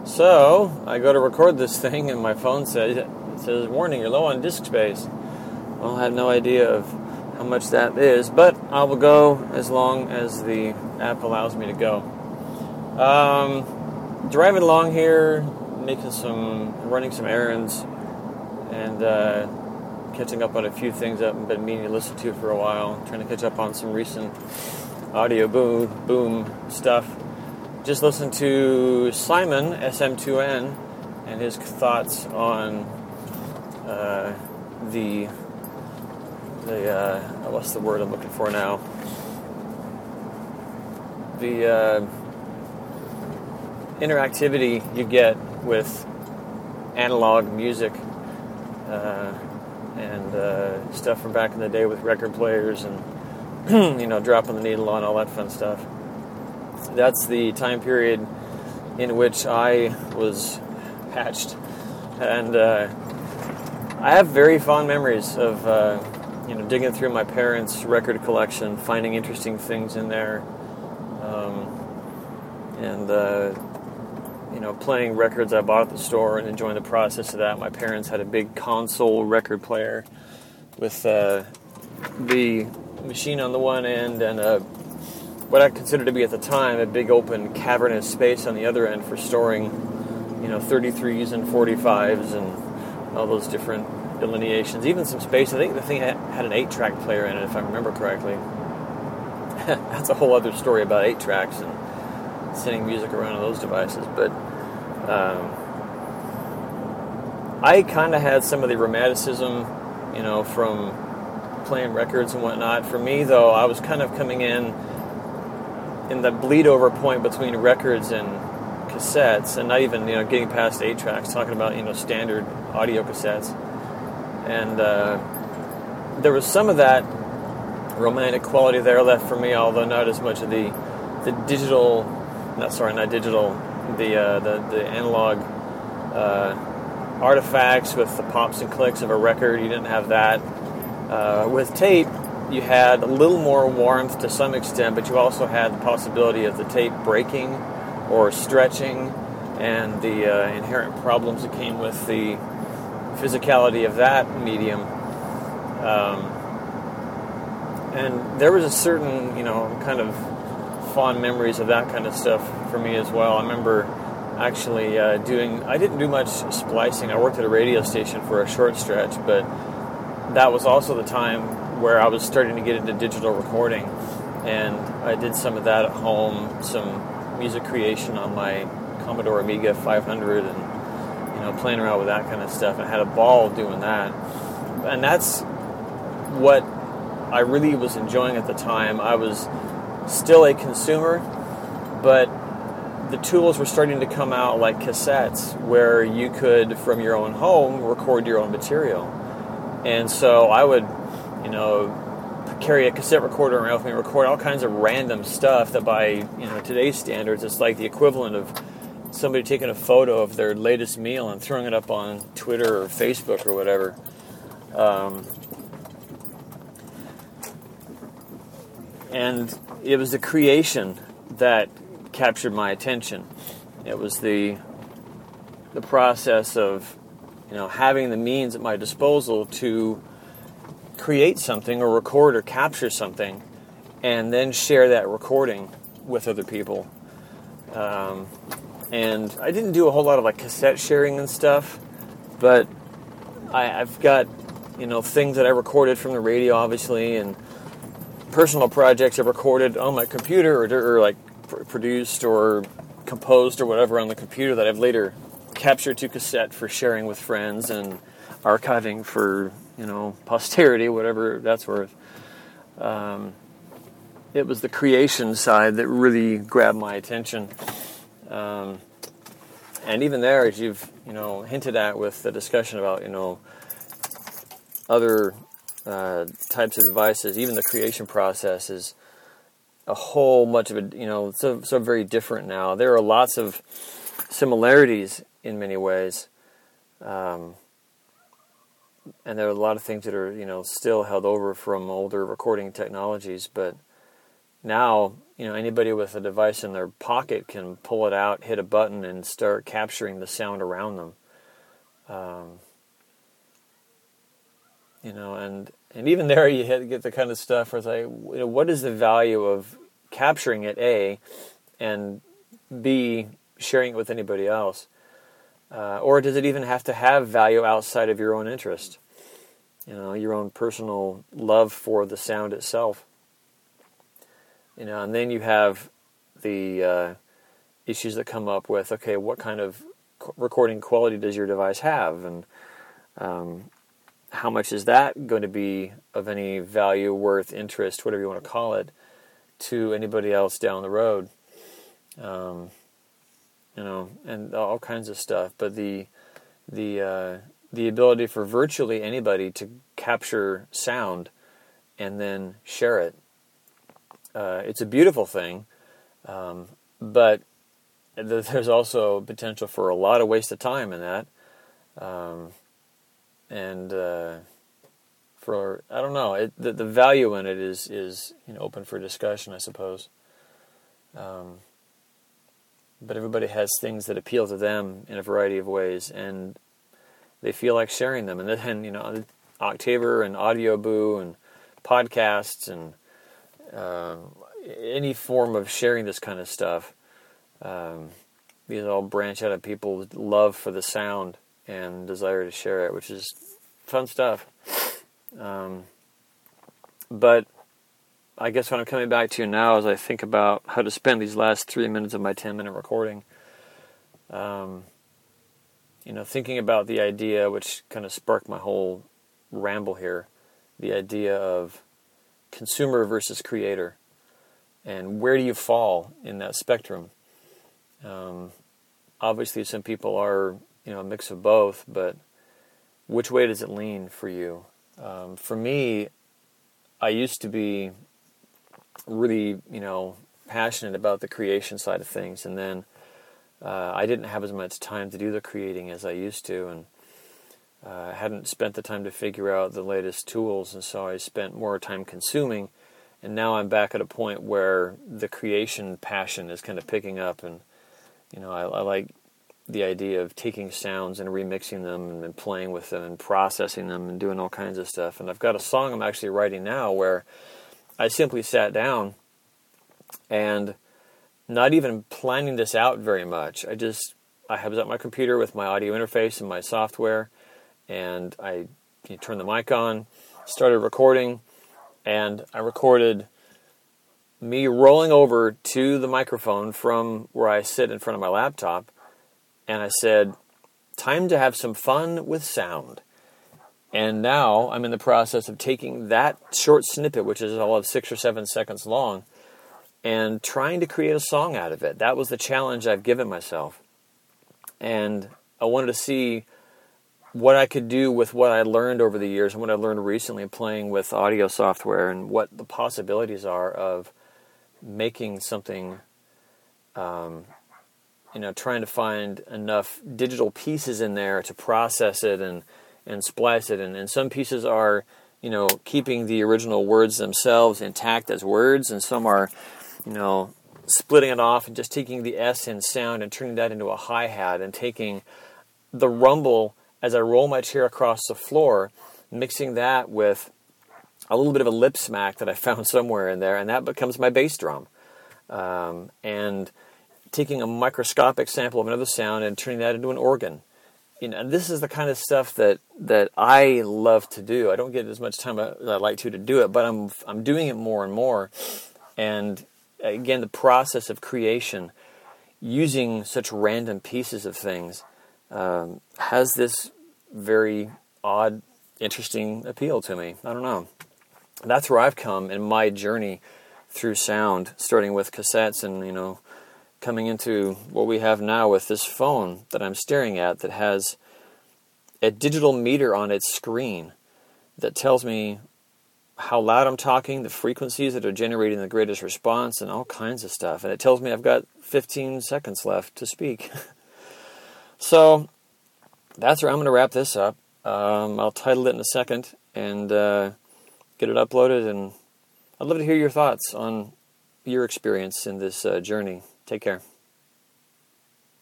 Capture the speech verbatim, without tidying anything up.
So I go to record this thing, and my phone says, it says, "Warning, you're low on disk space." Well, I have no idea of how much that is, but I will go as long as the app allows me to go. Um, driving along here, making some, running some errands, and uh, catching up on a few things I've been meaning to listen to for a while. Trying to catch up on some recent audio boom boom stuff. Just listened to Simon S M two N and his thoughts on uh, the the uh, what's the word I'm looking for now? The uh, interactivity you get with analog music uh, and uh, stuff from back in the day with record players and you know dropping the needle on all that fun stuff. That's the time period in which I was hatched, and uh, I have very fond memories of uh, you know digging through my parents' record collection, finding interesting things in there, um, and uh, you know playing records I bought at the store and enjoying the process of that. My parents had a big console record player with uh, the machine on the one end and a what I considered to be at the time a big open cavernous space on the other end for storing, you know, thirty-threes and forty-fives and all those different delineations. Even some space. I think the thing had an eight-track player in it, if I remember correctly. That's a whole other story about eight tracks and sending music around on those devices. But um, I kind of had some of the romanticism, you know, from playing records and whatnot. For me, though, I was kind of coming in in the bleed over point between records and cassettes, and not even you know getting past eight tracks, talking about you know standard audio cassettes, and uh, there was some of that romantic quality there left for me, although not as much of the the digital, not sorry, not digital, the uh, the the analog uh, artifacts with the pops and clicks of a record. You didn't have that uh, with tape. You had a little more warmth to some extent, but you also had the possibility of the tape breaking or stretching and the uh, inherent problems that came with the physicality of that medium. Um, and there was a certain, you know, kind of fond memories of that kind of stuff for me as well. I remember actually uh, doing, I didn't do much splicing. I worked at a radio station for a short stretch, but that was also the time where I was starting to get into digital recording, and I did some of that at home, some music creation on my Commodore Amiga five hundred, and you know playing around with that kind of stuff. I had a ball doing that, and that's what I really was enjoying at the time. I was still a consumer, but the tools were starting to come out like cassettes, where you could, from your own home, record your own material. And so I would you know, carry a cassette recorder around with me, record all kinds of random stuff that by, you know, today's standards, it's like the equivalent of somebody taking a photo of their latest meal and throwing it up on Twitter or Facebook or whatever. Um, and it was the creation that captured my attention. It was the the process of, you know, having the means at my disposal to create something or record or capture something and then share that recording with other people. Um, and I didn't do a whole lot of like cassette sharing and stuff, but I, I've got, you know, things that I recorded from the radio, obviously, and personal projects I recorded on my computer or, or like pr- produced or composed or whatever on the computer that I've later captured to cassette for sharing with friends and archiving for, you know, posterity, whatever that's worth. Um, it was the creation side that really grabbed my attention. Um, and even there, as you've, you know, hinted at with the discussion about, you know, other uh, types of devices, even the creation process is a whole much of it, you know, so, so very different now. There are lots of similarities in many ways. Um, and there are a lot of things that are, you know, still held over from older recording technologies, but now you know, anybody with a device in their pocket can pull it out, hit a button, and start capturing the sound around them. Um, you know, and, and even there you get the kind of stuff where it's like, you know, what is the value of capturing it, A, and B, sharing it with anybody else? Uh, or does it even have to have value outside of your own interest? You know, your own personal love for the sound itself. You know, and then you have the uh, issues that come up with, okay, what kind of recording quality does your device have? And um, how much is that going to be of any value, worth, interest, whatever you want to call it, to anybody else down the road? Um, you know, and all kinds of stuff. But the the uh, the ability for virtually anybody to capture sound and then share it. Uh, it's a beautiful thing, um, but th- there's also potential for a lot of waste of time in that, um, and uh, for I don't know, it, the, the value in it is is you know open for discussion, I suppose. Um, but everybody has things that appeal to them in a variety of ways, and they feel like sharing them. And then you know, Octaver and AudioBoo and podcasts and Uh, any form of sharing this kind of stuff. Um, these all branch out of people's love for the sound and desire to share it, which is fun stuff. Um, but I guess what I'm coming back to now as I think about how to spend these last three minutes of my ten-minute recording, um, you know, thinking about the idea, which kind of sparked my whole ramble here, the idea of consumer versus creator, and where do you fall in that spectrum? Um, obviously, some people are, you know, a mix of both, but which way does it lean for you? Um, for me, I used to be really, you know, passionate about the creation side of things, and then uh, I didn't have as much time to do the creating as I used to, and I uh, hadn't spent the time to figure out the latest tools, and so I spent more time consuming, and now I'm back at a point where the creation passion is kind of picking up, and you know, I, I like the idea of taking sounds and remixing them and, and playing with them and processing them and doing all kinds of stuff. And I've got a song I'm actually writing now where I simply sat down and not even planning this out very much. I just, I was at my computer with my audio interface and my software, and I you know, turned the mic on, started recording, and I recorded me rolling over to the microphone from where I sit in front of my laptop, and I said, time to have some fun with sound. And now I'm in the process of taking that short snippet, which is all of six or seven seconds long, and trying to create a song out of it. That was the challenge I've given myself. And I wanted to see what I could do with what I learned over the years and what I learned recently playing with audio software, and what the possibilities are of making something, um, you know, trying to find enough digital pieces in there to process it and, and splice it. And, and some pieces are, you know, keeping the original words themselves intact as words, and some are, you know, splitting it off and just taking the S in sound and turning that into a hi-hat, and taking the rumble as I roll my chair across the floor, mixing that with a little bit of a lip smack that I found somewhere in there, and that becomes my bass drum. Um, and taking a microscopic sample of another sound and turning that into an organ. You know, and this is the kind of stuff that, that I love to do. I don't get as much time as I like to to do it, but I'm I'm doing it more and more. And again, the process of creation, using such random pieces of things, um, has this very odd, interesting appeal to me. I don't know. That's where I've come in my journey through sound, starting with cassettes and, you know, coming into what we have now with this phone that I'm staring at that has a digital meter on its screen that tells me how loud I'm talking, the frequencies that are generating the greatest response, and all kinds of stuff. And it tells me I've got fifteen seconds left to speak. So that's where I'm going to wrap this up. Um, I'll title it in a second and uh, get it uploaded. And I'd love to hear your thoughts on your experience in this uh, journey. Take care.